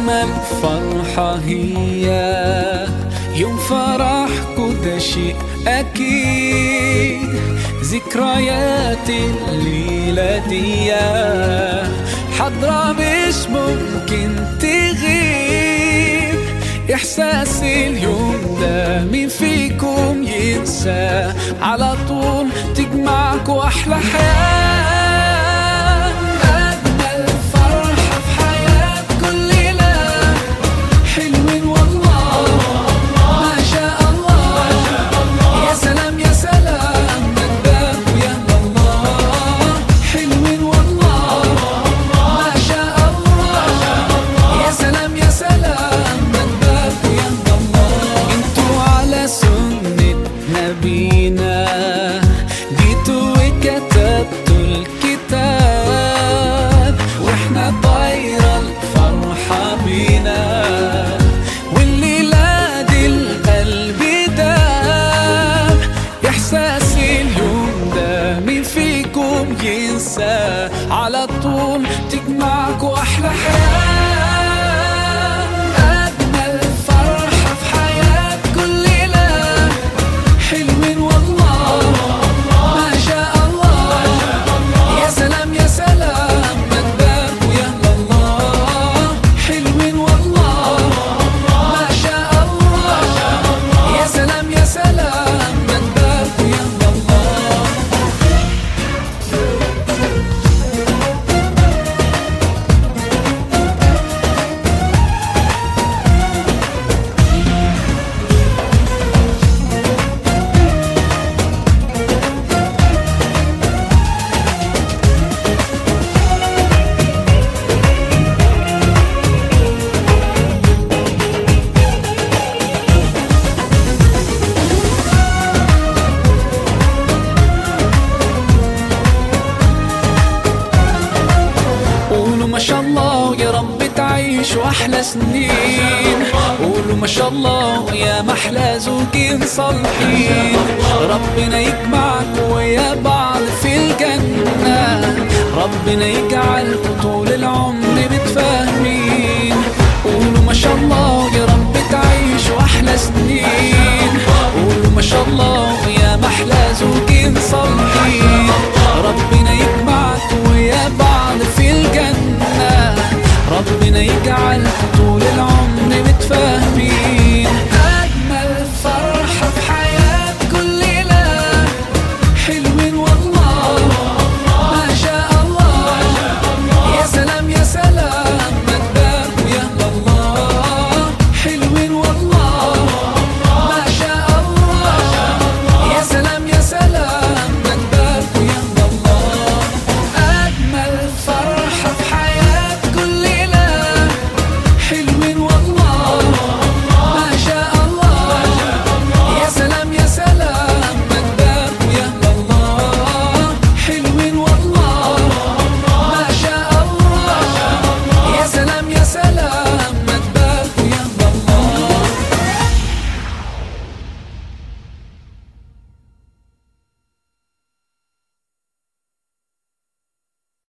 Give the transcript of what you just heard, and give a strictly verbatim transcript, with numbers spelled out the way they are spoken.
أجمل فرحة هي يوم فرحكوا، ده شيء أكيد. ذكريات الليلة دي حضرة مش ممكن تغيب. إحساس اليوم ده مين فيكم ينسى؟ على طول تجمعكوا أحلى حياة. جيتوا وكتبتوا الكتاب، واحنا طايرة الفرحة بينا، والليلة دي القلب داب. إحساس اليوم ده مين فيكم ينسى؟ على طول تجمعكوا أحلى حياة. ما شاء الله يا رب تعيشوا أحلى سنين. قولوا ما شاء الله يا محلى زوجين صالحين. ربنا يجمعكم ويا بعض في الجنة، ربنا يجعلكم طول العمر متفاهمين. قولوا ما شاء الله يا رب تعيشوا أحلى سنين. قولوا ما شاء الله يا محلى زوجين صالحين. ربنا يجعلكم